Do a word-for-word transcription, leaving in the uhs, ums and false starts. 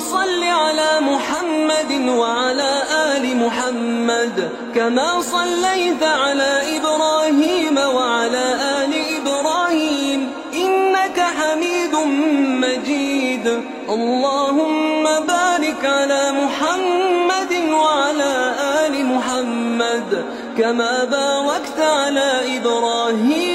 صل على محمد وعلى آل محمد كما صليت على إبراهيم وعلى آل إبراهيم إنك حميد مجيد. اللهم بارك على محمد وعلى آل محمد كما باركت على إبراهيم